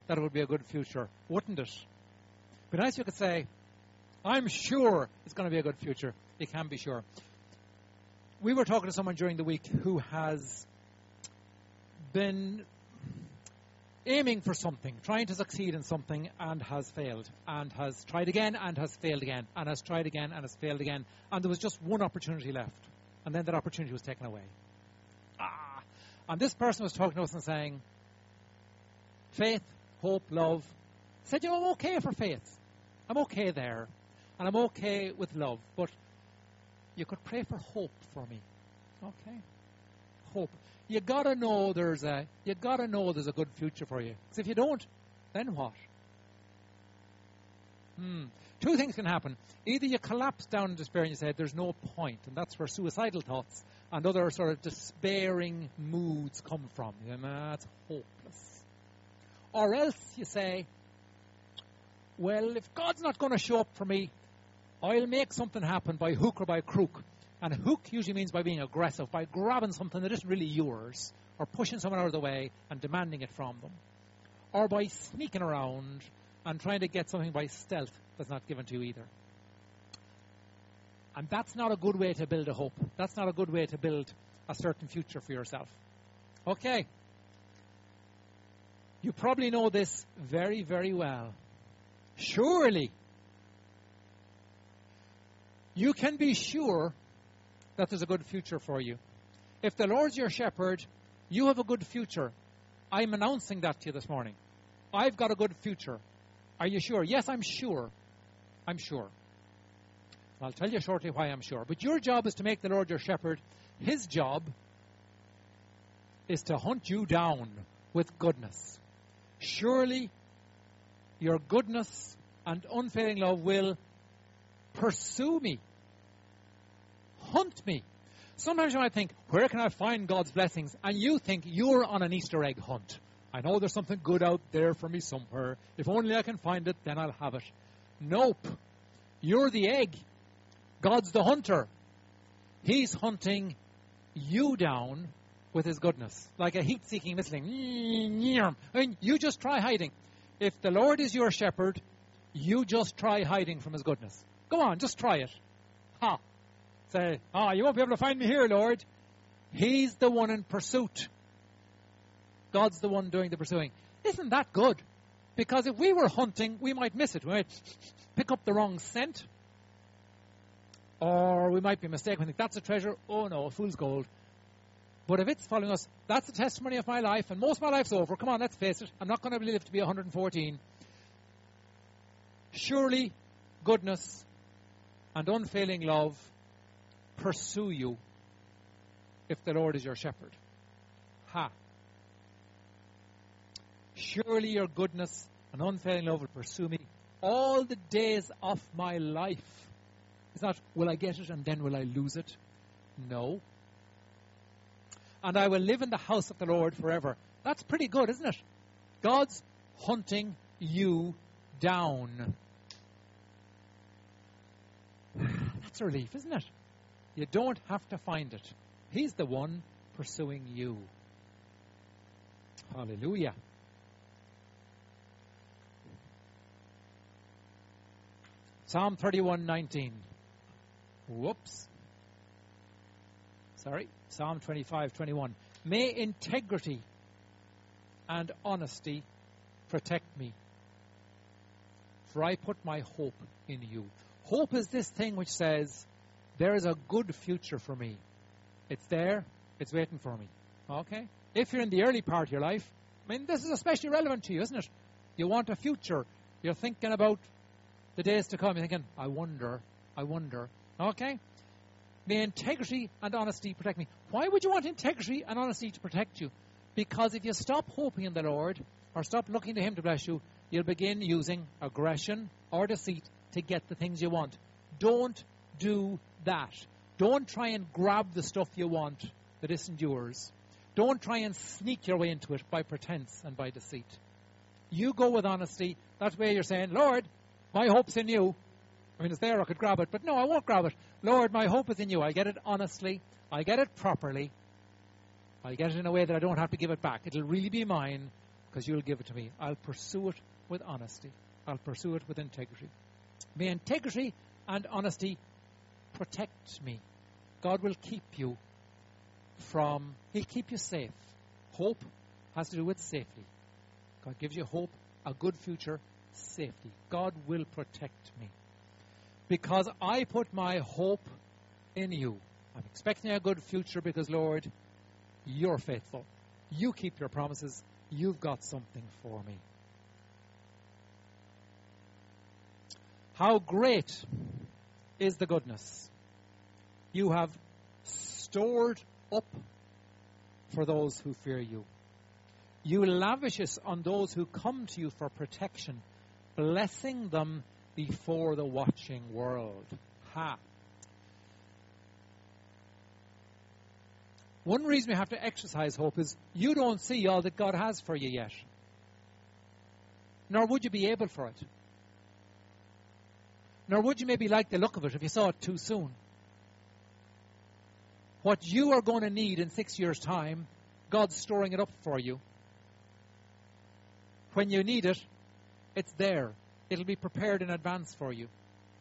that it would be a good future, wouldn't it? But nice you could say, I'm sure it's going to be a good future. You can be sure. We were talking to someone during the week who has been aiming for something, trying to succeed in something, and has failed, and has tried again, and has failed again, and has tried again, and has failed again, and there was just one opportunity left, and then that opportunity was taken away. And this person was talking to us and saying, faith, hope, love. Said, I'm okay for faith. I'm okay there, and I'm okay with love, but you could pray for hope for me. Okay, hope. You gotta know there's a good future for you. Because if you don't, then what? Two things can happen. Either you collapse down in despair and you say there's no point, and that's where suicidal thoughts and other sort of despairing moods come from. That's hopeless. Or else you say, well, if God's not going to show up for me, I'll make something happen by hook or by crook. And hook usually means by being aggressive, by grabbing something that isn't really yours, or pushing someone out of the way and demanding it from them. Or by sneaking around and trying to get something by stealth that's not given to you either. And that's not a good way to build a hope. That's not a good way to build a certain future for yourself. Okay. You probably know this very, very well. Surely, you can be sure that there's a good future for you. If the Lord's your shepherd, you have a good future. I'm announcing that to you this morning. I've got a good future. Are you sure? Yes, I'm sure. I'm sure. I'll tell you shortly why I'm sure. But your job is to make the Lord your shepherd. His job is to hunt you down with goodness. Surely your goodness and unfailing love will pursue me. Hunt me. Sometimes you might think, where can I find God's blessings? And you think you're on an Easter egg hunt. I know there's something good out there for me somewhere. If only I can find it, then I'll have it. Nope. You're the egg. God's the hunter. He's hunting you down with his goodness, like a heat-seeking missile. And you just try hiding. If the Lord is your shepherd, you just try hiding from his goodness. Go on, just try it. Say, you won't be able to find me here, Lord. He's the one in pursuit. God's the one doing the pursuing. Isn't that good? Because if we were hunting, we might miss it. We might pick up the wrong scent. Or we might be mistaken. We think, that's a treasure. Oh no, a fool's gold. But if it's following us, that's the testimony of my life, and most of my life's over. Come on, let's face it. I'm not going to live to be 114. Surely goodness and unfailing love pursue you if the Lord is your shepherd. Surely your goodness and unfailing love will pursue me all the days of my life. It's not, will I get it and then will I lose it? No. And I will live in the house of the Lord forever. That's pretty good, isn't it? God's hunting you down. That's a relief, isn't it? You don't have to find it. He's the one pursuing you. Hallelujah. Psalm 31:19. Psalm 25:21. May integrity and honesty protect me, for I put my hope in you. Hope is this thing which says, there is a good future for me. It's there. It's waiting for me. Okay? If you're in the early part of your life, this is especially relevant to you, isn't it? You want a future. You're thinking about the days to come. You're thinking, I wonder. Okay? May integrity and honesty protect me. Why would you want integrity and honesty to protect you? Because if you stop hoping in the Lord, or stop looking to him to bless you, you'll begin using aggression or deceit to get the things you want. Don't do that. Don't try and grab the stuff you want that isn't yours. Don't try and sneak your way into it by pretense and by deceit. You go with honesty. That way you're saying, Lord, my hope's in you. It's there, I could grab it, but no, I won't grab it. Lord, my hope is in you. I get it honestly. I get it properly. I get it in a way that I don't have to give it back. It'll really be mine. because you'll give it to me. I'll pursue it with honesty. I'll pursue it with integrity. May integrity and honesty protect me. God will keep you He'll keep you safe. Hope has to do with safety. God gives you hope, a good future, safety. God will protect me. Because I put my hope in you. I'm expecting a good future because, Lord, you're faithful. You keep your promises. You've got something for me. How great is the goodness you have stored up for those who fear you. You lavish us on those who come to you for protection, blessing them before the watching world. Ha! One reason we have to exercise hope is you don't see all that God has for you yet. Nor would you be able for it. Nor would you maybe like the look of it if you saw it too soon. What you are going to need in 6 years' time, God's storing it up for you. When you need it, it's there. It'll be prepared in advance for you.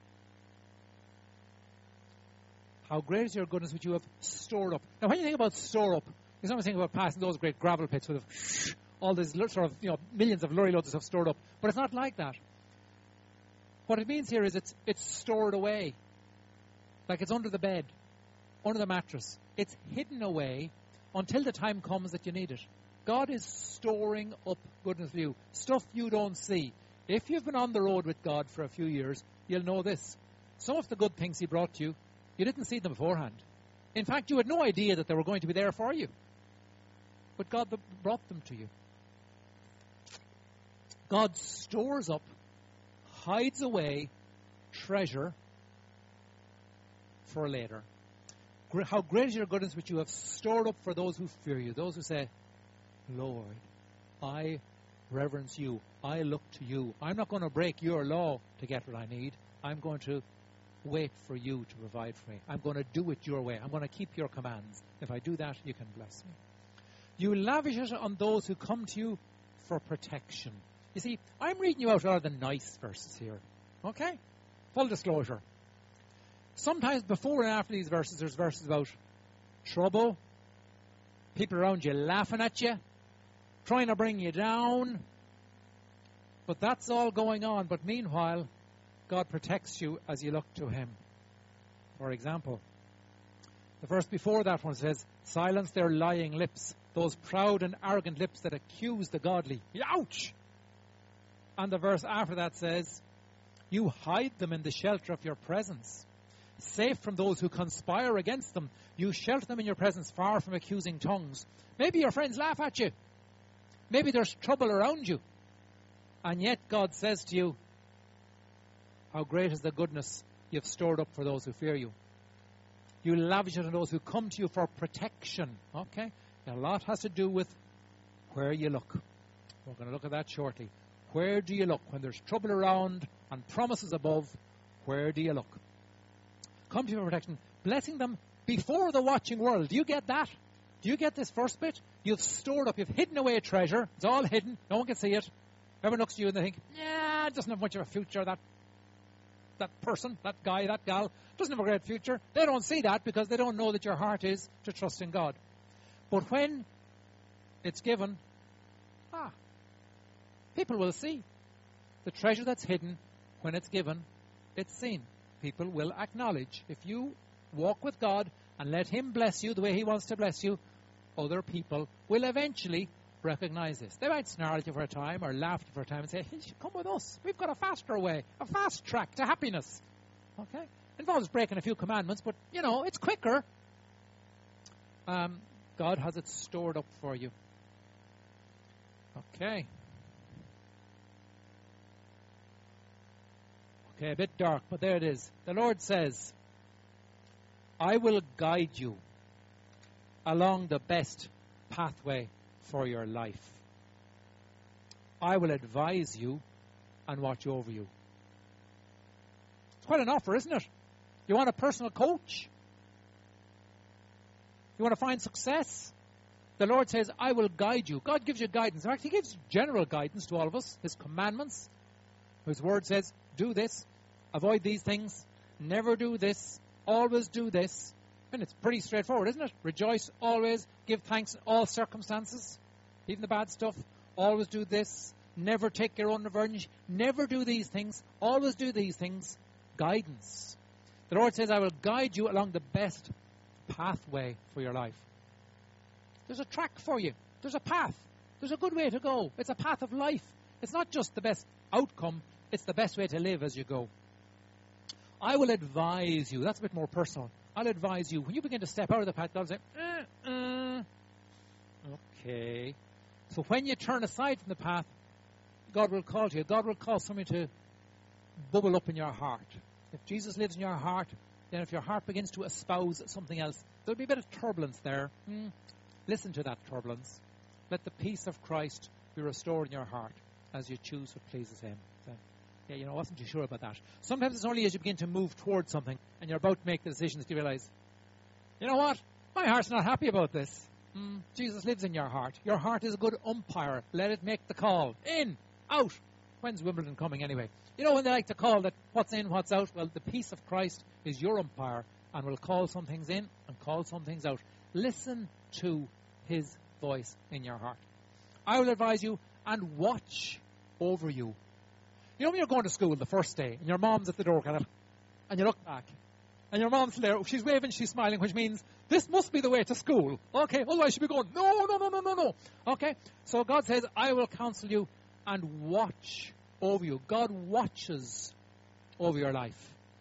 How great is your goodness which you have stored up. Now, when you think about store up, you sometimes think about passing those great gravel pits with all these sort of, millions of lorry loads of stuff stored up. But it's not like that. What it means here is it's stored away. Like it's under the bed, under the mattress. It's hidden away until the time comes that you need it. God is storing up goodness for you. Stuff you don't see. If you've been on the road with God for a few years, you'll know this. Some of the good things He brought to you, you didn't see them beforehand. In fact, you had no idea that they were going to be there for you. But God brought them to you. God stores up, hides away treasure for later. How great is your goodness which you have stored up for those who fear you, those who say, Lord, I reverence you. I look to you. I'm not going to break your law to get what I need. I'm going to wait for you to provide for me. I'm going to do it your way. I'm going to keep your commands. If I do that, you can bless me. You lavish it on those who come to you for protection. You see, I'm reading you out all the nice verses here. Okay? Full disclosure. Sometimes before and after these verses, there's verses about trouble, people around you laughing at you, trying to bring you down. But that's all going on. But meanwhile, God protects you as you look to Him. For example, the verse before that one says, silence their lying lips, those proud and arrogant lips that accuse the godly. Ouch! And the verse after that says, you hide them in the shelter of your presence, safe from those who conspire against them. You shelter them in your presence, far from accusing tongues. Maybe your friends laugh at you. Maybe there's trouble around you. And yet God says to you, how great is the goodness you've stored up for those who fear you. You lavish it on those who come to you for protection. Okay? A lot has to do with where you look. We're going to look at that shortly. Where do you look? When there's trouble around and promises above, where do you look? Come to you for protection, blessing them before the watching world. Do you get that? Do you get this first bit? You've stored up, you've hidden away a treasure. It's all hidden. No one can see it. Everyone looks at you and they think, yeah, it doesn't have much of a future, that person, that guy, that gal, doesn't have a great future. They don't see that because they don't know that your heart is to trust in God. But when it's given, people will see. The treasure that's hidden, when it's given, it's seen. People will acknowledge. If you walk with God and let Him bless you the way He wants to bless you, other people will eventually recognize this. They might snarl at you for a time or laugh at you for a time and say, hey, you should come with us. We've got a faster way, a fast track to happiness. Okay? Involves breaking a few commandments, but, it's quicker. God has it stored up for you. Okay. Okay, a bit dark, but there it is. The Lord says, I will guide you along the best pathway for your life. I will advise you and watch over you. It's quite an offer, isn't it? You want a personal coach? You want to find success? The Lord says, I will guide you. God gives you guidance. In fact, He gives general guidance to all of us. His commandments. His word says, do this, avoid these things, never do this, always do this. And it's pretty straightforward, isn't it? Rejoice always, give thanks in all circumstances, even the bad stuff. Always do this, never take your own revenge, never do these things, always do these things. Guidance. The Lord says, I will guide you along the best pathway for your life. There's a track for you. There's a path. There's a good way to go. It's a path of life. It's not just the best outcome. It's the best way to live as you go. I will advise you. That's a bit more personal. I'll advise you. When you begin to step out of the path, God will say, okay. So when you turn aside from the path, God will call to you. God will call something to bubble up in your heart. If Jesus lives in your heart, then if your heart begins to espouse something else, there'll be a bit of turbulence there. Listen to that turbulence. Let the peace of Christ be restored in your heart as you choose what pleases Him. So, I wasn't too sure about that. Sometimes it's only as you begin to move towards something and you're about to make the decision that you realize, you know what? My heart's not happy about this. Jesus lives in your heart. Your heart is a good umpire. Let it make the call. In, out. When's Wimbledon coming anyway? You know when they like to call that what's in, what's out? Well, the peace of Christ is your umpire and will call some things in and call some things out. Listen to His voice in your heart. I will advise you and watch over you. You know when you're going to school the first day and your mom's at the door kind of, and you look back and your mom's there, she's waving, she's smiling, which means this must be the way to school. Okay, otherwise she'll be going, no. Okay, so God says, I will counsel you and watch over you. God watches over your life.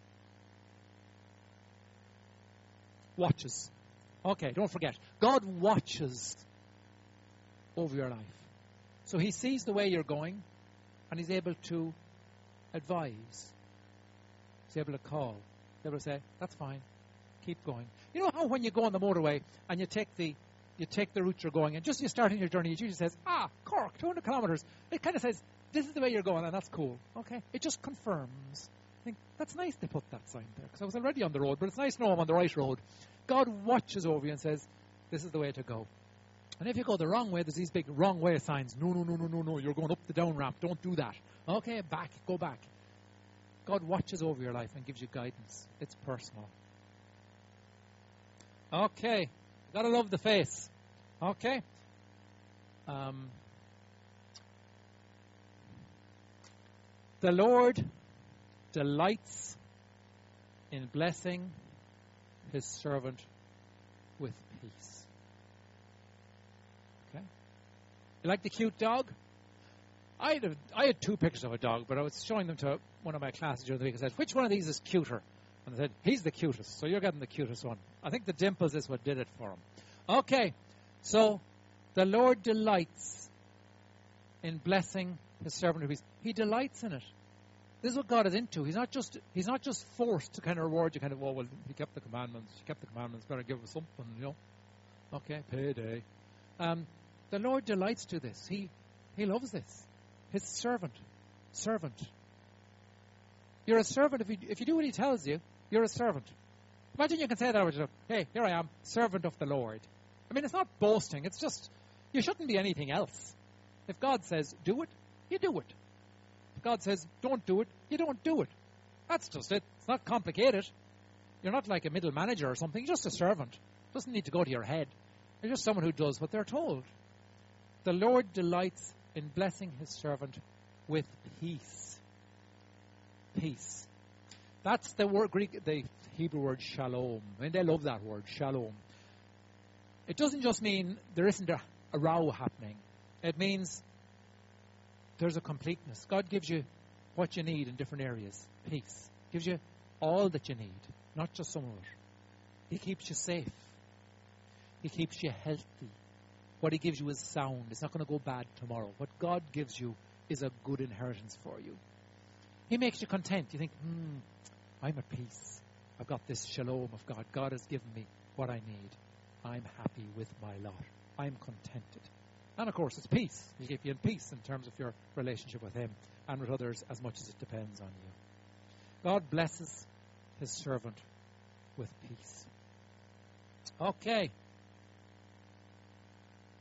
Watches. Okay, don't forget. God watches over your life. So He sees the way you're going and He's able to advise. He's able to call. He's able to say, that's fine. Keep going. You know how when you go on the motorway and you take the route you're going and just you're starting your journey, it usually says, Cork, 200 kilometres. It kind of says, this is the way you're going and that's cool. Okay? It just confirms. I think that's nice to put that sign there because I was already on the road, but it's nice to know I'm on the right road. God watches over you and says, this is the way to go. And if you go the wrong way, there's these big wrong way signs. No, you're going up the down ramp. Don't do that. Okay, go back. God watches over your life and gives you guidance. It's personal. Okay, gotta love the face. Okay. The Lord delights in blessing His servant with peace. Okay. You like the cute dog? I had two pictures of a dog, but I was showing them to one of my classes the other week. I said, which one of these is cuter? And they said, he's the cutest, so you're getting the cutest one. I think the dimples is what did it for him. Okay, so the Lord delights in blessing His servant with peace. He delights in it. This is what God is into. He's not just forced to kind of reward you, well, He kept the commandments. Better give him something, Okay, payday. The Lord delights to this. He loves this. His servant. You're a servant. If you do what He tells you, you're a servant. Imagine you can say that over yourself. Hey, here I am, servant of the Lord. I mean, it's not boasting. It's just, you shouldn't be anything else. If God says, do it, you do it. If God says, don't do it, you don't do it. That's just it. It's not complicated. You're not like a middle manager or something. You're just a servant. It doesn't need to go to your head. You're just someone who does what they're told. The Lord delights in blessing His servant with peace. Peace. That's the Hebrew word shalom. I mean, they love that word, shalom. It doesn't just mean there isn't a row happening. It means there's a completeness. God gives you what you need in different areas. Peace. Gives you all that you need, not just some of it. He keeps you safe. He keeps you healthy. What He gives you is sound. It's not going to go bad tomorrow. What God gives you is a good inheritance for you. He makes you content. You think, I'm at peace. I've got this shalom of God. God has given me what I need. I'm happy with my lot. I'm contented. And of course, it's peace. He'll keep you in peace in terms of your relationship with Him and with others as much as it depends on you. God blesses His servant with peace. Okay.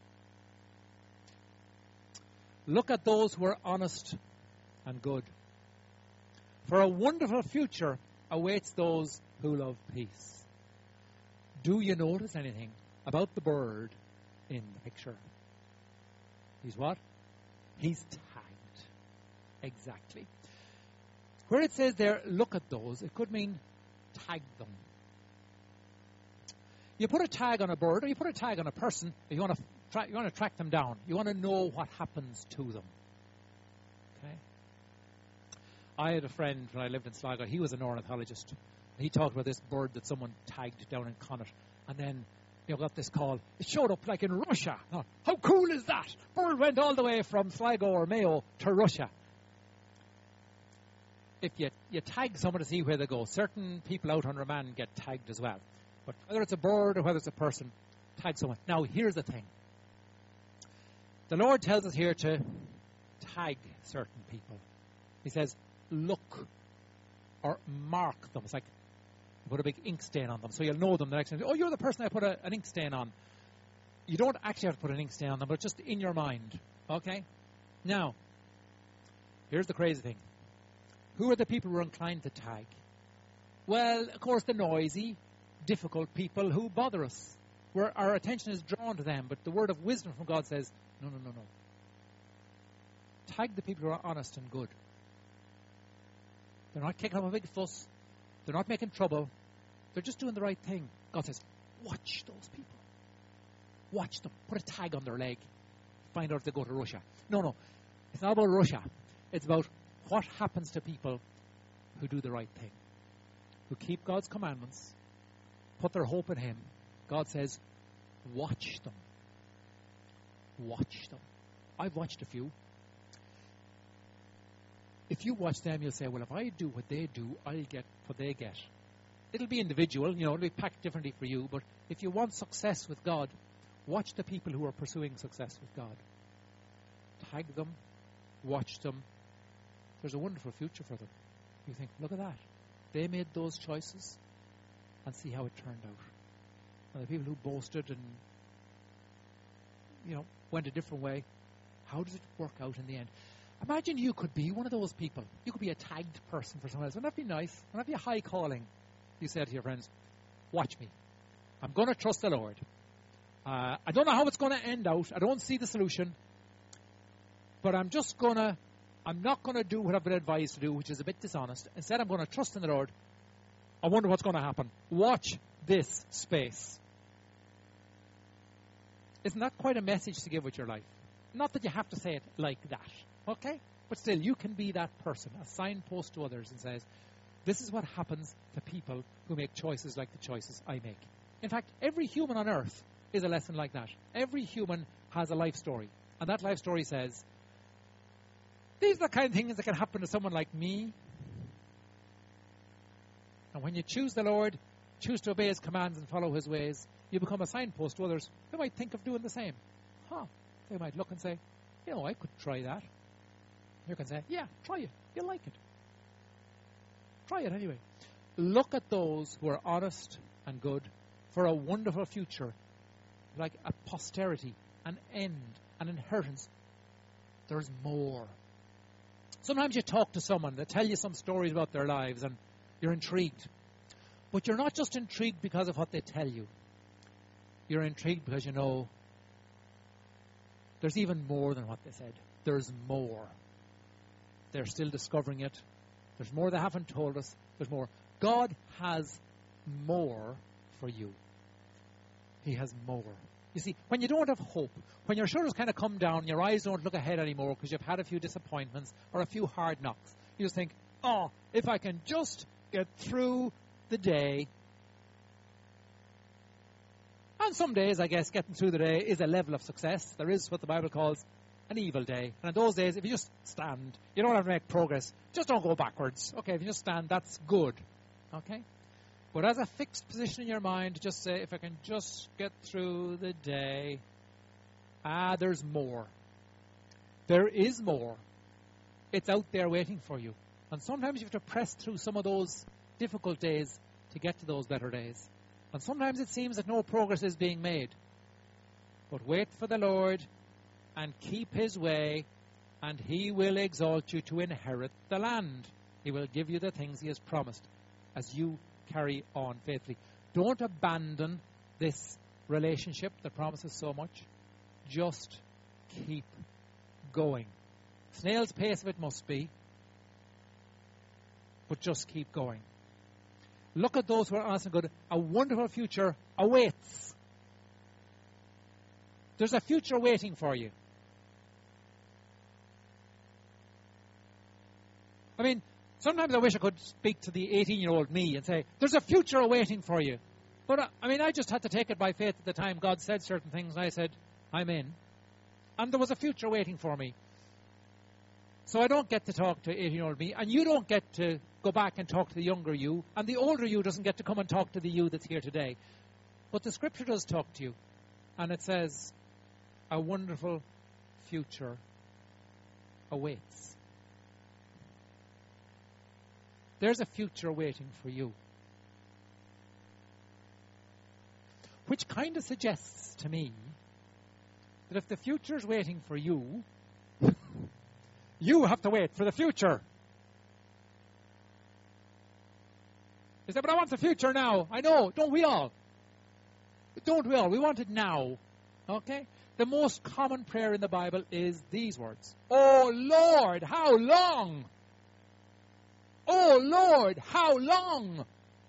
Look at those who are honest and good. For a wonderful future awaits those who love peace. Do you notice anything about the bird in the picture? He's what? He's tagged. Exactly. Where it says there, look at those, it could mean tag them. You put a tag on a bird, or you put a tag on a person, you want to track them down. You want to know what happens to them. Okay? I had a friend when I lived in Sligo. He was an ornithologist. He talked about this bird that someone tagged down in Connacht. And then got this call. It showed up like in Russia. Now, how cool is that? Bird went all the way from Sligo or Mayo to Russia. If you tag someone to see where they go, certain people out on remand get tagged as well. But whether it's a bird or whether it's a person, tag someone. Now, here's the thing. The Lord tells us here to tag certain people. He says, look or mark them. It's like put a big ink stain on them, so you'll know them the next time. Oh, you're the person I put an ink stain on. You don't actually have to put an ink stain on them, but just in your mind. Okay? Now, here's the crazy thing. Who are the people who are inclined to tag? Well, of course, the noisy, difficult people who bother us, where our attention is drawn to them. But the word of wisdom from God says, no. Tag the people who are honest and good. They're not kicking up a big fuss. They're not making trouble. They're just doing the right thing. God says, watch those people. Watch them. Put a tag on their leg. Find out if they go to Russia. No. It's not about Russia. It's about what happens to people who do the right thing, who keep God's commandments, put their hope in Him. God says, watch them. Watch them. I've watched a few. If you watch them, you'll say, well, if I do what they do, I'll get what they get. It'll be individual, it'll be packed differently for you, but if you want success with God, watch the people who are pursuing success with God. Tag them, watch them. There's a wonderful future for them. You think, look at that. They made those choices, and see how it turned out. And the people who boasted and, went a different way, how does it work out in the end? Imagine you could be one of those people. You could be a tagged person for someone else. Wouldn't that be nice? Wouldn't that be a high calling? You say to your friends, watch me. I'm going to trust the Lord. I don't know how it's going to end out. I don't see the solution. But I'm not going to do what I've been advised to do, which is a bit dishonest. Instead, I'm going to trust in the Lord. I wonder what's going to happen. Watch this space. Isn't that quite a message to give with your life? Not that you have to say it like that. Okay? But still, you can be that person, a signpost to others and says, this is what happens to people who make choices like the choices I make. In fact, every human on earth is a lesson like that. Every human has a life story. And that life story says, these are the kind of things that can happen to someone like me. And when you choose the Lord, choose to obey His commands and follow His ways, you become a signpost to others who might think of doing the same. They might look and say, I could try that. You can say, yeah, try it. You'll like it. Try it anyway. Look at those who are honest and good for a wonderful future, like a posterity, an end, an inheritance. There's more. Sometimes you talk to someone, they tell you some stories about their lives and you're intrigued. But you're not just intrigued because of what they tell you. You're intrigued because you know there's even more than what they said. There's more. They're still discovering it. There's more they haven't told us. There's more. God has more for you. He has more. You see, when you don't have hope, when your shoulders kind of come down, your eyes don't look ahead anymore because you've had a few disappointments or a few hard knocks, you just think, if I can just get through the day. And some days, I guess, getting through the day is a level of success. There is what the Bible calls an evil day. And in those days, if you just stand, you don't have to make progress. Just don't go backwards. Okay, if you just stand, that's good. Okay? But as a fixed position in your mind, just say, if I can just get through the day, there's more. There is more. It's out there waiting for you. And sometimes you have to press through some of those difficult days to get to those better days. And sometimes it seems that no progress is being made. But wait for the Lord and keep His way and he will exalt you to inherit the land. He will give you the things he has promised as you carry on faithfully. Don't abandon this relationship that promises so much. Just keep going. Snail's pace of it must be, but just keep going. Look at those who are honest and good. A wonderful future awaits. There's a future waiting for you. I mean, sometimes I wish I could speak to the 18-year-old me and say, there's a future awaiting for you. But, I just had to take it by faith at the time. God said certain things, and I said, I'm in. And there was a future waiting for me. So I don't get to talk to 18-year-old me, and you don't get to go back and talk to the younger you, and the older you doesn't get to come and talk to the you that's here today. But the Scripture does talk to you, and it says, a wonderful future awaits. There's a future waiting for you. Which kind of suggests to me that if the future's waiting for you, you have to wait for the future. You say, but I want the future now. I know, don't we all? Don't we all? We want it now. Okay? The most common prayer in the Bible is these words. Oh Lord, how long? Oh Lord, how long?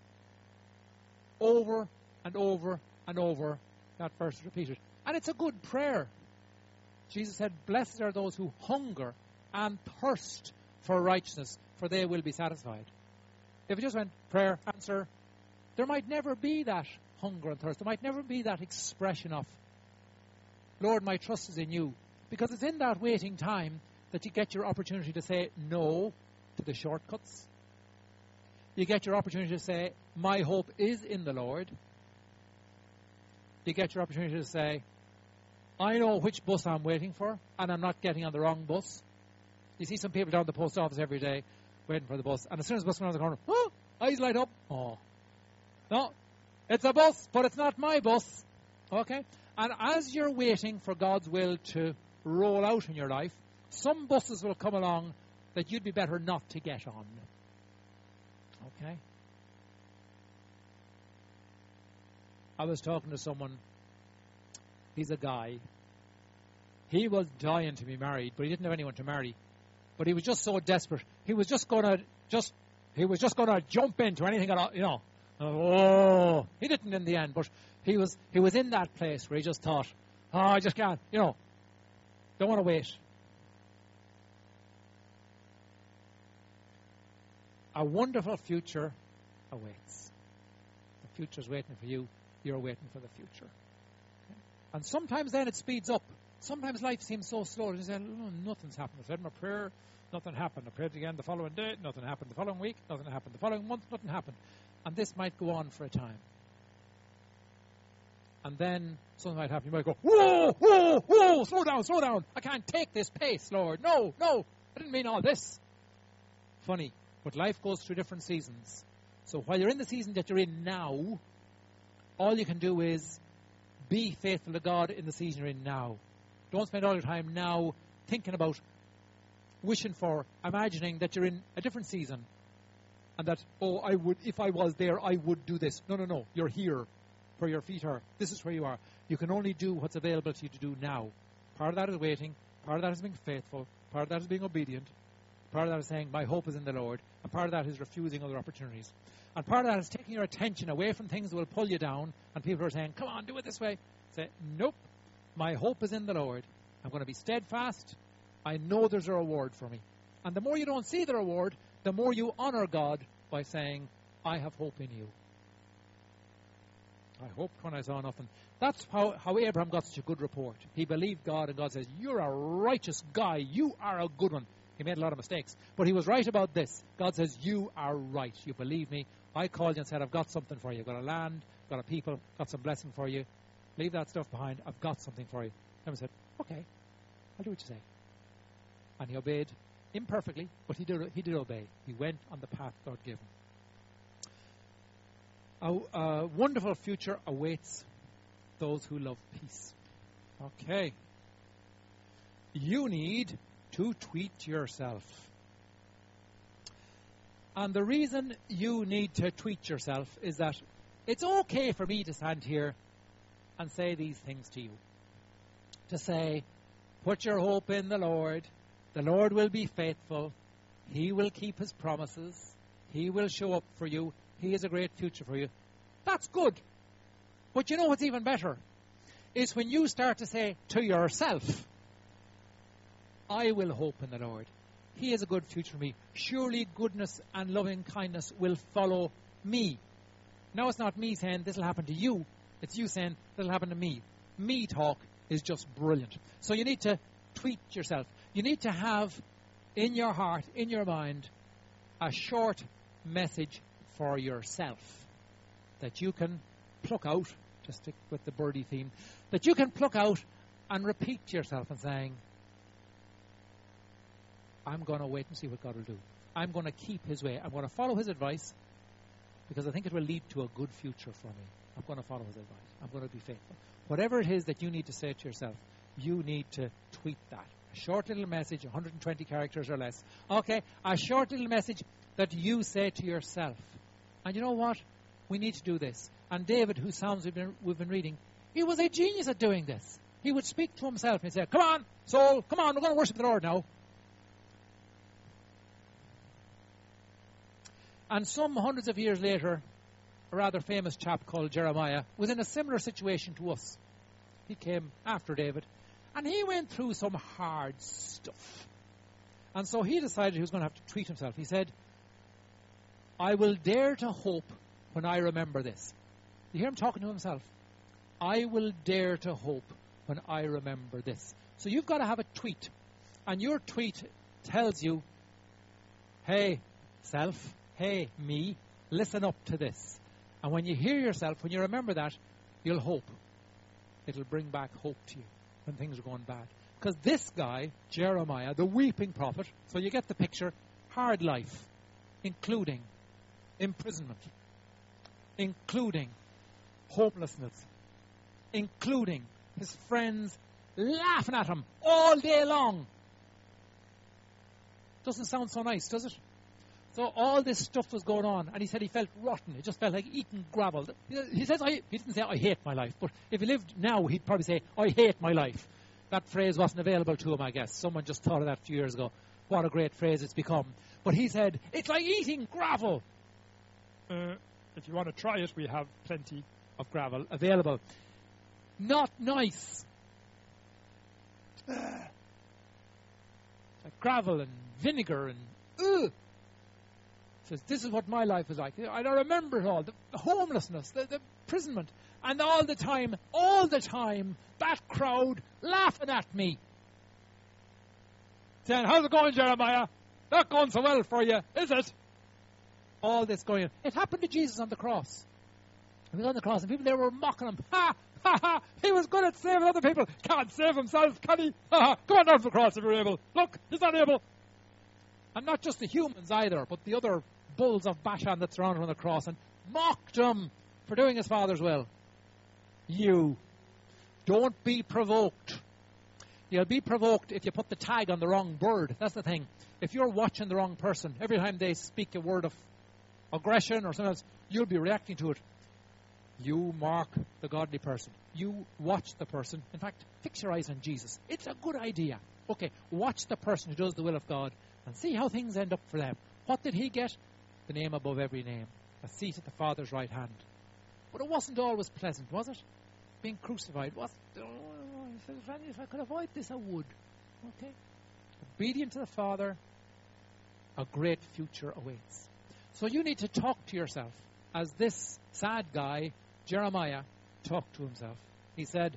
Over and over and over, that verse is repeated. And it's a good prayer. Jesus said, blessed are those who hunger and thirst for righteousness, for they will be satisfied. If it just went prayer, answer, there might never be that hunger and thirst. There might never be that expression of, Lord, my trust is in you. Because it's in that waiting time that you get your opportunity to say no to the shortcuts. You get your opportunity to say, my hope is in the Lord. You get your opportunity to say, I know which bus I'm waiting for, and I'm not getting on the wrong bus. You see some people down at the post office every day waiting for the bus, and as soon as the bus comes around the corner, oh, eyes light up. Oh, no, it's a bus, but it's not my bus. Okay? And as you're waiting for God's will to roll out in your life, some buses will come along that you'd be better not to get on. Okay? I was talking to someone. He's a guy. He was dying to be married, but he didn't have anyone to marry. But he was just so desperate. He was just gonna jump into anything at all, you know. Oh, he didn't in the end, but he was in that place where he just thought, oh, I just can't, you know, don't want to wait. A wonderful future awaits. The future's waiting for you. You're waiting for the future. Okay? And sometimes then it speeds up. Sometimes life seems so slow. You say, oh, nothing's happened. I said my prayer, nothing happened. I prayed again the following day, nothing happened. The following week, nothing happened. The following month, nothing happened. And this might go on for a time. And then something might happen. You might go, whoa, whoa, whoa, slow down, slow down. I can't take this pace, Lord. No, no, I didn't mean all this. Funny, but life goes through different seasons. So while you're in the season that you're in now, all you can do is be faithful to God in the season you're in now. Don't spend all your time now thinking about, wishing for, imagining that you're in a different season. And that, oh, I would, if I was there, I would do this. No, no, no. You're here where your feet are. This is where you are. You can only do what's available to you to do now. Part of that is waiting. Part of that is being faithful. Part of that is being obedient. Part of that is saying, my hope is in the Lord. And part of that is refusing other opportunities. And part of that is taking your attention away from things that will pull you down. And people are saying, come on, do it this way. Say, nope. My hope is in the Lord. I'm going to be steadfast. I know there's a reward for me. And the more you don't see the reward, the more you honor God by saying, I have hope in you. I hoped when I saw nothing. That's how Abraham got such a good report. He believed God, and God says, you're a righteous guy. You are a good one. He made a lot of mistakes. But he was right about this. God says, you are right. You believe me. I called you and said, I've got something for you. I've got a land, got a people, got some blessing for you. Leave that stuff behind. I've got something for you. Abraham said, okay, I'll do what you say. And he obeyed imperfectly, but he did obey. He went on the path God gave him. A wonderful future awaits those who love peace. Okay. You need to tweet yourself. And the reason you need to tweet yourself is that it's okay for me to stand here and say these things to you. To say, put your hope in the Lord. The Lord will be faithful. He will keep his promises. He will show up for you. He has a great future for you. That's good. But you know what's even better? Is when you start to say to yourself, I will hope in the Lord. He has a good future for me. Surely goodness and loving kindness will follow me. Now it's not me saying this will happen to you. It's you saying this will happen to me. Me talk is just brilliant. So you need to tweet yourself. You need to have in your heart, in your mind, a short message for yourself that you can pluck out, to stick with the birdie theme, that you can pluck out and repeat to yourself and saying, I'm going to wait and see what God will do. I'm going to keep his way. I'm going to follow his advice because I think it will lead to a good future for me. I'm going to follow his advice. I'm going to be faithful. Whatever it is that you need to say to yourself, you need to tweet that. A short little message, 120 characters or less. Okay, a short little message that you say to yourself. And you know what? We need to do this. And David, whose Psalms we've been reading, he was a genius at doing this. He would speak to himself and say, come on, soul, come on, we're going to worship the Lord now. And some hundreds of years later, a rather famous chap called Jeremiah was in a similar situation to us. He came after David, and he went through some hard stuff. And so he decided he was going to have to treat himself. He said, I will dare to hope when I remember this. You hear him talking to himself? I will dare to hope when I remember this. So you've got to have a tweet. And your tweet tells you, hey, self, hey, me, listen up to this. And when you hear yourself, when you remember that, you'll hope. It'll bring back hope to you when things are going bad. Because this guy, Jeremiah, the weeping prophet, so you get the picture, hard life, including imprisonment, including homelessness, including his friends laughing at him all day long. Doesn't sound so nice, does it? So all this stuff was going on, and he said he felt rotten. It just felt like eating gravel. He says, he didn't say, I hate my life, but if he lived now, he'd probably say, I hate my life. That phrase wasn't available to him, I guess. Someone just thought of that a few years ago. What a great phrase it's become. But he said, it's like eating gravel. If you want to try it, we have plenty of gravel available. Not nice. Like gravel and vinegar and says, this is what my life was like. And I remember it all. The homelessness, the imprisonment. And all the time, that crowd laughing at me. Saying, how's it going, Jeremiah? Not going so well for you, is it? All this going on. It happened to Jesus on the cross. He was on the cross and people there were mocking him. Ha, ha, ha. He was good at saving other people. Can't save himself, can he? Ha, ha. Come on down to the cross if you're able. Look, he's not able. And not just the humans either, but the other bulls of Bashan that surrounded him on the cross and mocked him for doing his Father's will. You, don't be provoked. You'll be provoked if you put the tag on the wrong bird. That's the thing. If you're watching the wrong person, every time they speak a word of aggression or something else, you'll be reacting to it. You mark the godly person. You watch the person. In fact, fix your eyes on Jesus. It's a good idea. Okay, watch the person who does the will of God and see how things end up for them. What did he get? The name above every name. A seat at the Father's right hand. But it wasn't always pleasant, was it? Being crucified was. He said, if I could avoid this, I would. Okay. Obedient to the Father, a great future awaits. So you need to talk to yourself as this sad guy, Jeremiah, talked to himself. He said,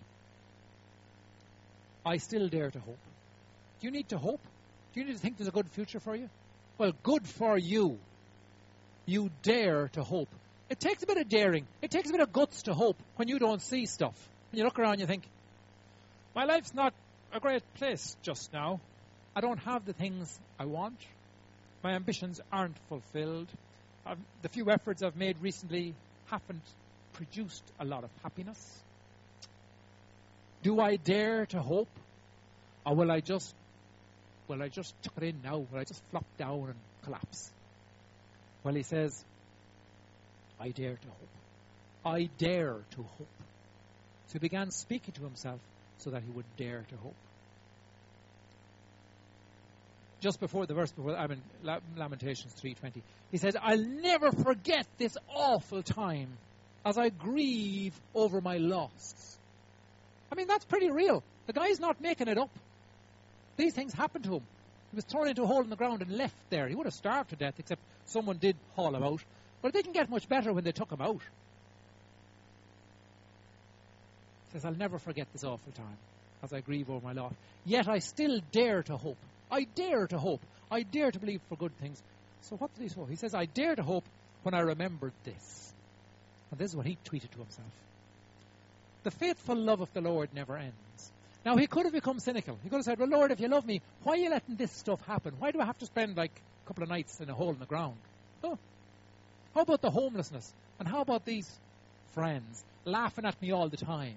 I still dare to hope. Do you need to hope? Do you need to think there's a good future for you? Well, good for you. You dare to hope. It takes a bit of daring. It takes a bit of guts to hope when you don't see stuff. When you look around and you think, my life's not a great place just now. I don't have the things I want. My ambitions aren't fulfilled. The few efforts I've made recently haven't produced a lot of happiness. Do I dare to hope? Or will I just will I just tuck it in now? Will I just flop down and collapse? Well, he says, I dare to hope. I dare to hope. So he began speaking to himself so that he would dare to hope. Just before the verse, Lamentations 3:20, he says, I'll never forget this awful time as I grieve over my loss. I mean, that's pretty real. The guy's not making it up. These things happened to him. He was thrown into a hole in the ground and left there. He would have starved to death, except someone did haul him out. But it didn't get much better when they took him out. He says, I'll never forget this awful time as I grieve over my loss. Yet I still dare to hope. I dare to hope. I dare to believe for good things. So what did he say? He says, I dare to hope when I remembered this. And this is what he tweeted to himself. The faithful love of the Lord never ends. Now, he could have become cynical. He could have said, well, Lord, if you love me, why are you letting this stuff happen? Why do I have to spend like a couple of nights in a hole in the ground? Oh. How about the homelessness? And how about these friends laughing at me all the time?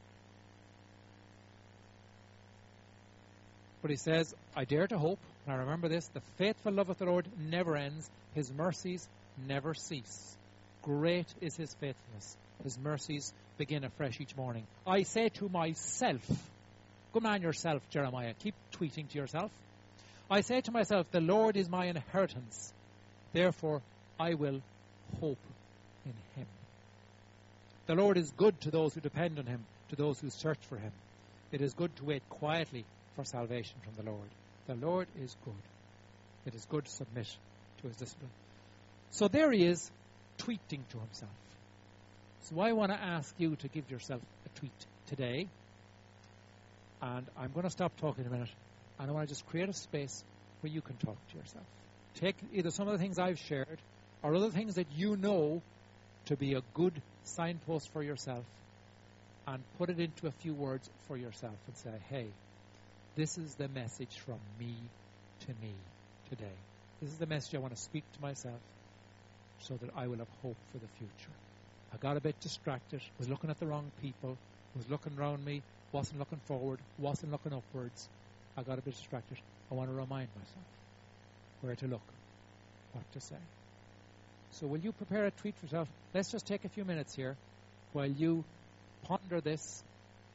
But he says, I dare to hope, and I remember this, the faithful love of the Lord never ends. His mercies never cease. Great is his faithfulness. His mercies begin afresh each morning. I say to myself, good man yourself, Jeremiah, keep tweeting to yourself. I say to myself, the Lord is my inheritance. Therefore, I will hope in him. The Lord is good to those who depend on him, to those who search for him. It is good to wait quietly for salvation from the Lord. The Lord is good. It is good to submit to his discipline. So there he is, tweeting to himself. So I want to ask you to give yourself a tweet today. And I'm going to stop talking a minute. And I want to just create a space where you can talk to yourself. Take either some of the things I've shared or other things that you know to be a good signpost for yourself, and put it into a few words for yourself and say, hey, this is the message from me to me today. This is the message I want to speak to myself so that I will have hope for the future. I got a bit distracted, was looking at the wrong people, was looking around me, wasn't looking forward, wasn't looking upwards. I got a bit distracted. I want to remind myself where to look, what to say. So will you prepare a tweet for yourself? Let's just take a few minutes here while you ponder this.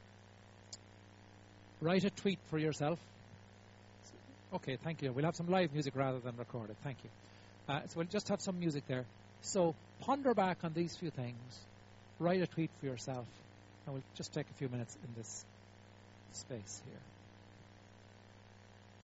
Write a tweet for yourself. Okay, thank you. We'll have some live music rather than recorded. Thank you. So we'll just have some music there. So ponder back on these few things. Write a tweet for yourself. And we'll just take a few minutes in this space here.